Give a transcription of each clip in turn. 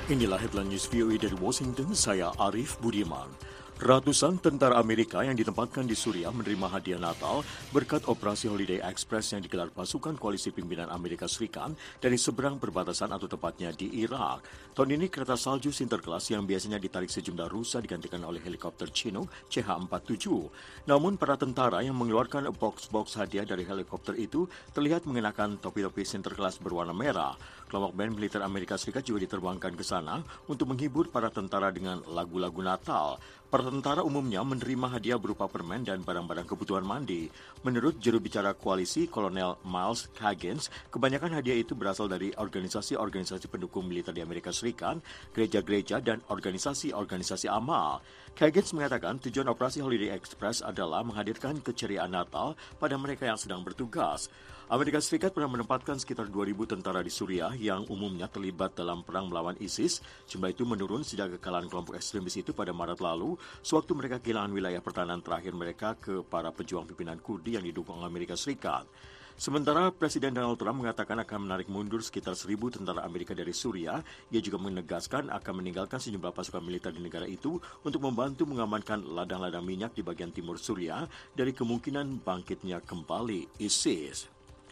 Inilah headline news VOA dari Washington, saya Arif Budiman. Ratusan tentara Amerika yang ditempatkan di Suriah menerima hadiah Natal berkat operasi Holiday Express yang digelar pasukan koalisi pimpinan Amerika Serikat dari seberang perbatasan atau tepatnya di Irak. Tahun ini kereta salju Sinterklas yang biasanya ditarik sejumlah rusa digantikan oleh helikopter Chinook CH-47. Namun para tentara yang mengeluarkan box-box hadiah dari helikopter itu terlihat mengenakan topi-topi Sinterklas berwarna merah. Kelompok band militer Amerika Serikat juga diterbangkan ke sana untuk menghibur para tentara dengan lagu-lagu Natal. Para tentara umumnya menerima hadiah berupa permen dan barang-barang kebutuhan mandi. Menurut juru bicara koalisi, Kolonel Miles Higgins, kebanyakan hadiah itu berasal dari organisasi-organisasi pendukung militer di Amerika Serikat, gereja-gereja, dan organisasi-organisasi amal. Higgins mengatakan tujuan operasi Holiday Express adalah menghadirkan keceriaan Natal pada mereka yang sedang bertugas. Amerika Serikat pernah menempatkan sekitar 2.000 tentara di Suriah yang umumnya terlibat dalam perang melawan ISIS. Jumlah itu menurun sejak kekalahan kelompok ekstremis itu pada Maret lalu, sewaktu mereka kehilangan wilayah pertahanan terakhir mereka ke para pejuang pimpinan Kurdi yang didukung Amerika Serikat. Sementara Presiden Donald Trump mengatakan akan menarik mundur sekitar 1.000 tentara Amerika dari Suriah, ia juga menegaskan akan meninggalkan sejumlah pasukan militer di negara itu untuk membantu mengamankan ladang-ladang minyak di bagian timur Suriah dari kemungkinan bangkitnya kembali ISIS.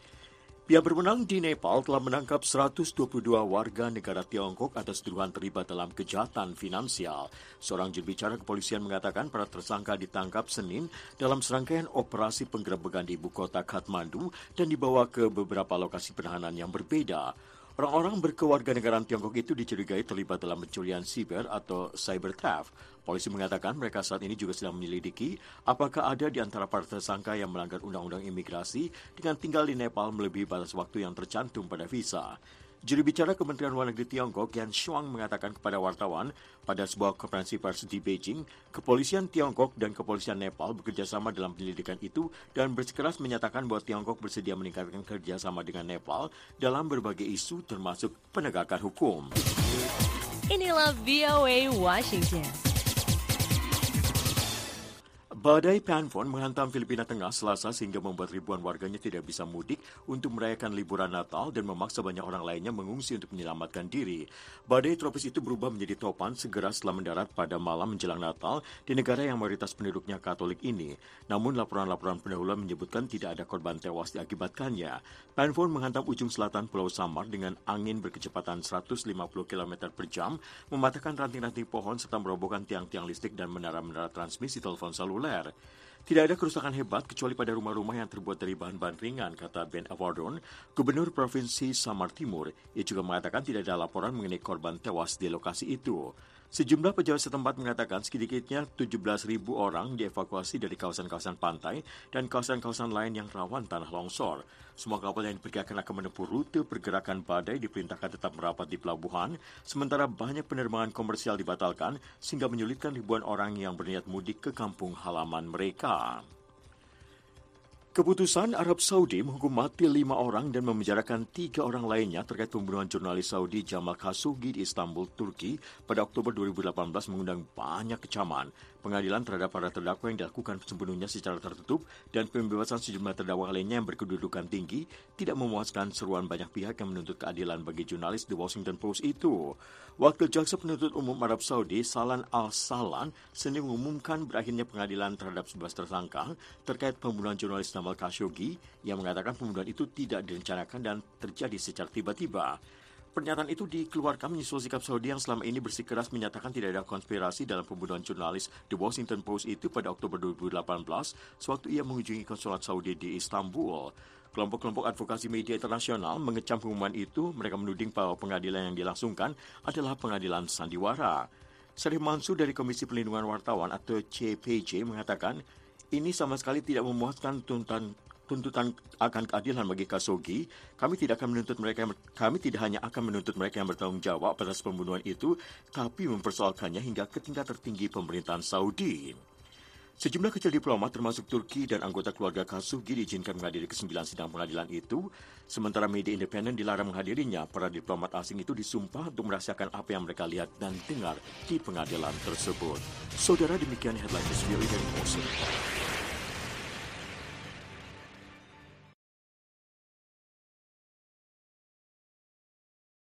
Pihak berwenang di Nepal telah menangkap 122 warga negara Tiongkok atas tuduhan terlibat dalam kejahatan finansial. Seorang juru bicara kepolisian mengatakan para tersangka ditangkap Senin dalam serangkaian operasi penggerebekan di ibu kota Kathmandu dan dibawa ke beberapa lokasi penahanan yang berbeda. Orang-orang berkewarganegaraan Tiongkok itu dicurigai terlibat dalam pencurian siber atau cyber theft. Polisi mengatakan mereka saat ini juga sedang menyelidiki apakah ada di antara para tersangka yang melanggar undang-undang imigrasi dengan tinggal di Nepal melebihi batas waktu yang tercantum pada visa. Juru bicara Kementerian Luar Negeri Tiongkok, Yan Shuang, mengatakan kepada wartawan pada sebuah konferensi pers di Beijing, kepolisian Tiongkok dan kepolisian Nepal bekerjasama dalam penyelidikan itu dan bersikeras menyatakan bahwa Tiongkok bersedia meningkatkan kerjasama dengan Nepal dalam berbagai isu termasuk penegakan hukum. Inilah VOA Washington. Badai Phanphon menghantam Filipina Tengah Selasa sehingga membuat ribuan warganya tidak bisa mudik untuk merayakan liburan Natal dan memaksa banyak orang lainnya mengungsi untuk menyelamatkan diri. Badai tropis itu berubah menjadi topan segera setelah mendarat pada malam menjelang Natal di negara yang mayoritas penduduknya Katolik ini. Namun laporan-laporan pendahuluan menyebutkan tidak ada korban tewas diakibatkannya. Phanphon menghantam ujung selatan Pulau Samar dengan angin berkecepatan 150 km per jam, mematahkan ranting-ranting pohon serta merobohkan tiang-tiang listrik dan menara-menara transmisi telepon seluler. Tidak ada kerusakan hebat kecuali pada rumah-rumah yang terbuat dari bahan-bahan ringan, kata Ben Avardon, Gubernur Provinsi Samar Timur. Ia juga mengatakan tidak ada laporan mengenai korban tewas di lokasi itu. Sejumlah pejabat setempat mengatakan sedikitnya 17.000 orang dievakuasi dari kawasan-kawasan pantai dan kawasan-kawasan lain yang rawan tanah longsor. Semua kapal yang diperkirakan akan menempuh rute pergerakan badai diperintahkan tetap merapat di pelabuhan, sementara banyak penerbangan komersial dibatalkan sehingga menyulitkan ribuan orang yang berniat mudik ke kampung halaman mereka. Keputusan Arab Saudi menghukum mati 5 orang dan memenjarakan 3 orang lainnya terkait pembunuhan jurnalis Saudi Jamal Khashoggi di Istanbul, Turki pada Oktober 2018 mengundang banyak kecaman. Pengadilan terhadap para terdakwa yang dilakukan sepenuhnya secara tertutup dan pembebasan sejumlah terdakwa lainnya yang berkedudukan tinggi tidak memuaskan seruan banyak pihak yang menuntut keadilan bagi jurnalis The Washington Post itu. Wakil Jaksa Penuntut Umum Arab Saudi, Salan Al-Salan, Senin mengumumkan berakhirnya pengadilan terhadap 11 tersangka terkait pembunuhan jurnalis Jamal Khashoggi yang mengatakan pembunuhan itu tidak direncanakan dan terjadi secara tiba-tiba. Pernyataan itu dikeluarkan menyusul sikap Saudi yang selama ini bersikeras menyatakan tidak ada konspirasi dalam pembunuhan jurnalis The Washington Post itu pada Oktober 2018 sewaktu ia mengunjungi konsulat Saudi di Istanbul. Kelompok-kelompok advokasi media internasional mengecam pengumuman itu. Mereka menuding bahwa pengadilan yang dilangsungkan adalah pengadilan sandiwara. Syarif Mansur dari Komisi Perlindungan Wartawan atau CPJ mengatakan ini sama sekali tidak memuaskan tuntutan akan keadilan bagi Khashoggi. Kami tidak hanya akan menuntut mereka yang bertanggung jawab atas pembunuhan itu, tapi mempersoalkannya hingga ke tingkat tertinggi pemerintahan Saudi. Sejumlah kecil diplomat termasuk Turki dan anggota keluarga Khashoggi diizinkan menghadiri ke-9 sidang pengadilan itu, sementara media independen dilarang menghadirinya. Para diplomat asing itu disumpah untuk merahasiakan apa yang mereka lihat dan dengar di pengadilan tersebut. Saudara, demikian headline news dari Washington.